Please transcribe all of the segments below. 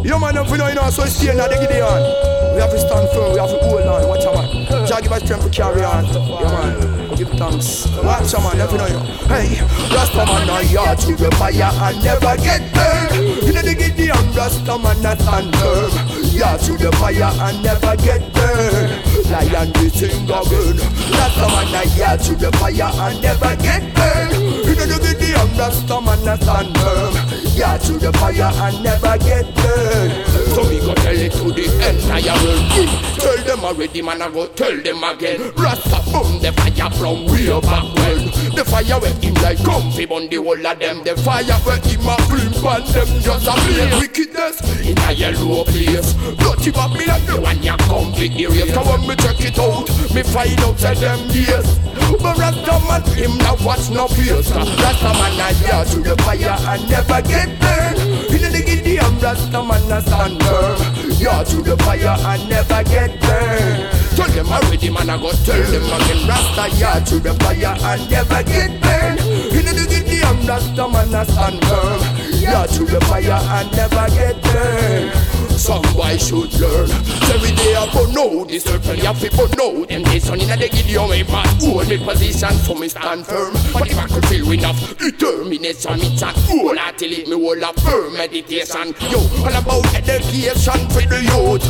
You man, if you know, so stay in the Gideon. We have to stand firm, we have to hold on. Watch a man. Jah give us strength to carry on. Yeah, man. Give thanks. Watch a man, if you know. Hey, Rasta man, I yard to the fire and never get burned. In the Gideon, Rasta man, I stand firm. Yard to the fire and never get burned. Lion, the thing go burn. Rasta man, I yard to the fire and never get burned. In the Gideon, Rasta man, I stand firm. Yard to the fire and never get burned. So we go tell it to the entire world. Tell them already, man, I go tell them again. Rasta burn the fire from way back when. The fire where him like comfy on the whole of them. The fire where him a flame pan them just a play wickedness in a yellow place. Dirty Babylon, the one ya come with the race. So when me check it out, me find out say them yes. But Rasta man, him not watch no face. Rasta man a yard to the fire and never get burned. In the Gideon, Rasta man a stand firm. Yard to the fire and never get burned. Tell them already, man, I go tell them again. Rasta yard to the fire and never get burned. In the Gideon, Rasta man a stand firm. Yard to the fire and never get burned. Some boy should learn. Every day I go know this certain you have people know them. They son in the Gideon way man hold me position so me stand firm. But if I could feel enough determination, me chat all until it me hold a firm meditation. Yo, all about education for the youth.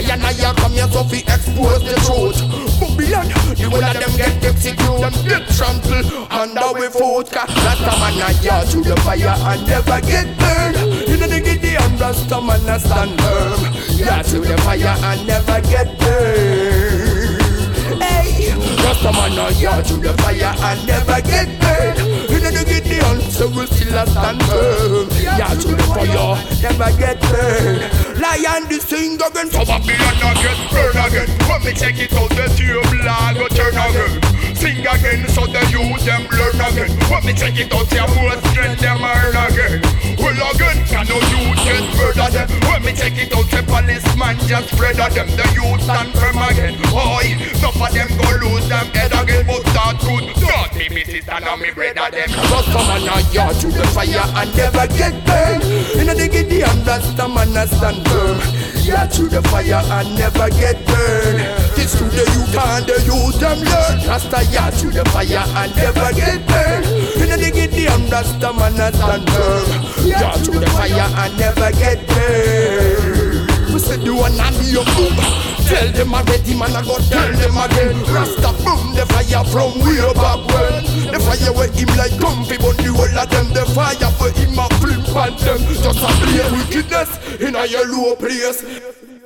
I come here so fi expose the truth. Babylon, the whole of them get executed, them get trampled under we foot. Rasta man a yard to the fire and never get burned. In the Gideon, Rasta man a stand firm. Yard to the fire and never get burned. Hey, Rasta man a yard to the fire and never get burned. In the Gideon, so we still a stand firm. Yard to the fire, never get burned. Lion the sing again, so Babylon a get burned again. When me check it out, the table I go turn again. Sing again, so the youth them learn again. When me check it out, your most strength them earn again. Well again, can no youth get murder them. When me check it out, the policeman just spread them. The youth stand firm again. Oi, enough of them go lose them head again. But that good, not me sister, now me brother them. Rasta man a yard to the fire and never get burned. In the Gideon, Rasta man a stand firm. Yard to the fire and never get burned. This to the youth and the youth them learn. Rasta yard to the fire and never get burned. In the Gideon, Rasta man a stand firm. Yard to the fire and never get burned. We said you wanna be your boom. Tell them already, man, I go tell them again. Rasta boom the fire from way back when. The fire where him like comfy but the whole of them. The fire where him a flip and them. Just a play wickedness in a yellow place.